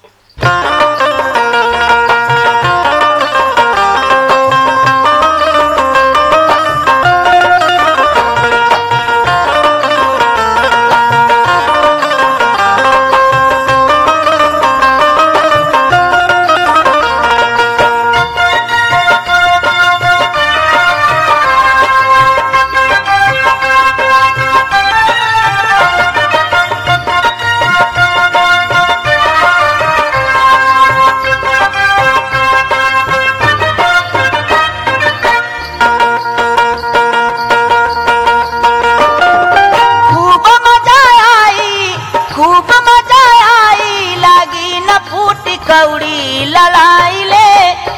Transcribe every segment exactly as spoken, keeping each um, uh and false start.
कौड़ी लड़ाई ले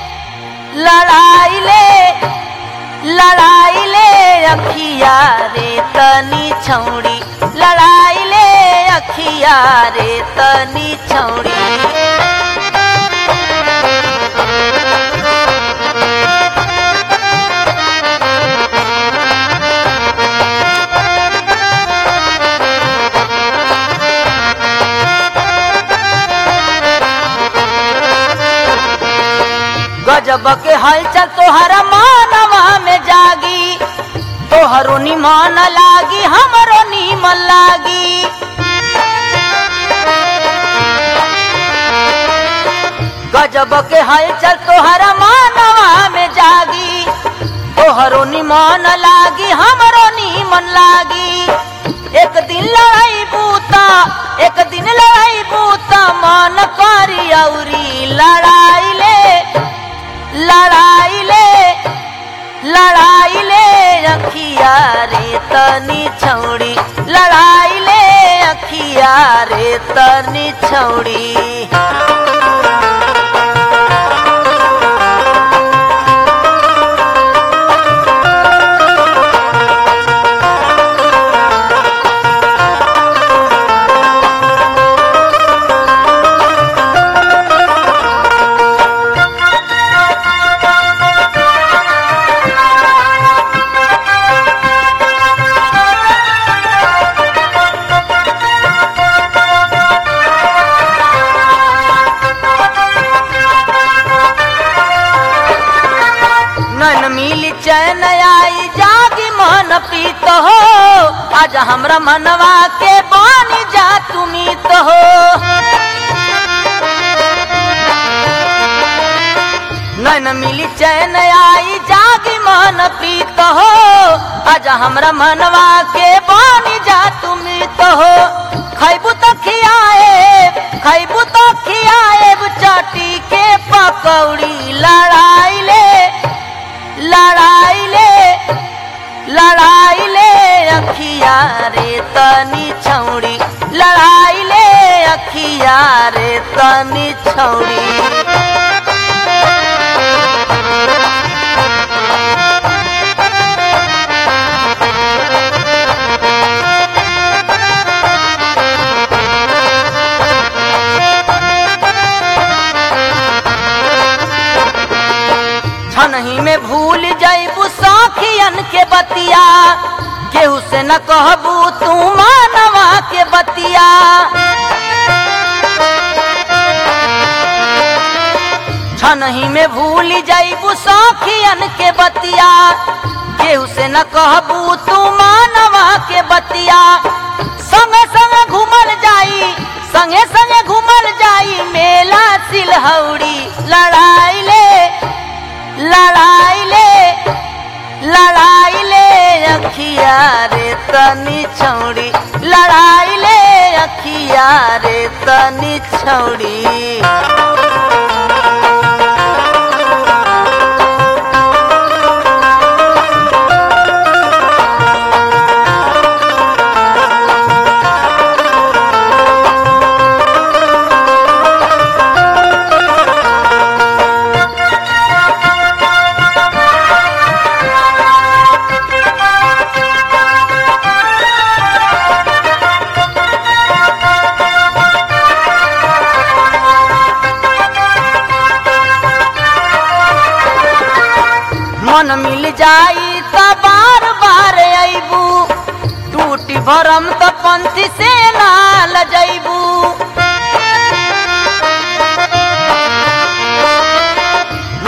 लड़ाई ले लड़ाई ले अखिया रे तनी छौड़ी लड़ाई ले अखिया रे तनी छौड़ी। गजब के हलचल तोहरा मानवा में जागी तोहरो निमन लागी हमरो निमन लागी। गजब के हलचल तोहरा मानवा में जागी तोहरो निमन लागी हमरो निमन लागी। एक दिन लड़ाई बूता एक दिन लड़ाई बूता मन करी औरी लड़ाई ले लड़ाई ले लड़ाई ले अखिया रे तनी छौड़ी लड़ाई ले अखिया रे तनी छौड़ी। चैन आई जागी मन प्रीत हो आज हमरा मनवा के बानी जा तुमी तो हो। नैन मिली चैन आई जागी मन प्रीत हो आज हमरा मनवा के बानी जा तुमी तो हो। खैबू तो खियाए खैबू तो खियाए चटी के पकौड़ी लड़ाई ले लड़ाई ले लड़ाई ले अखिया रे तनी छौड़ी लड़ाई ले अखिया रे तनी छौड़ी। छनही में भूल जाइबू साखियन के बतिया केहू से न कहबू तू मानवा के बतिया। छनही में भूल जाइबू साखियन के बतिया केहू से न कहबू तू मानवा के बतिया। संगे संगे घूमल जाई संगे संगे घूमल जाई मेला सिलहौड़ी लड़ाई ले लड़ाई ले लड़ाई ले अखिया रे तनी छौड़ी लड़ाई ले अखिया रे तनी छौड़ी। मन मिल जाई त बार बार आईबू टूटी भरम त पंथी से नाल जईबू।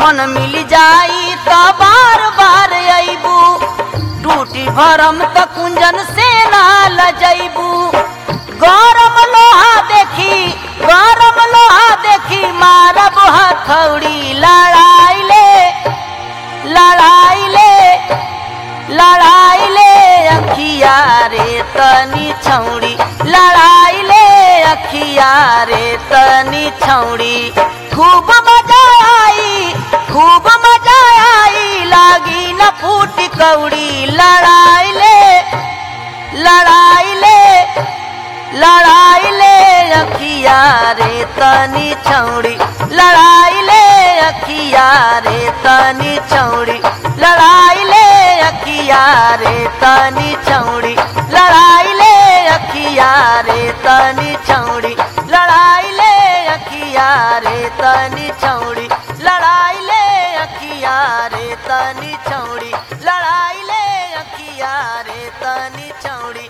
धन मिल जाई तो बार बार अबू टूटी भरम तो कुंजन से ना लजैबू गरम लोहा देखी गरम लोहा देखी मारब हथौड़ी लड़ाई ले लड़ाई ले लड़ाई ले अखिया रे तनी छौड़ी लड़ाई ले अखिया रे तनी छौड़ी खूब मजा आई खूब मजा आई लागी न फूटी कौड़ी लड़ाई ले लड़ाई ले लड़ाई ले अखिया रे तनी छौड़ी लड़ाई ले अखिया रे तनी छौड़ी लड़ाई ले अखिया रे तनी छौड़ी लड़ाई ले अखिया रे तनी छौड़ी लड़ाई ले अखिया रे तनी छौड़ी लड़ाई ले अखिया रे तनी छौड़ी लड़ाई ले अखिया रे तनी छौड़ी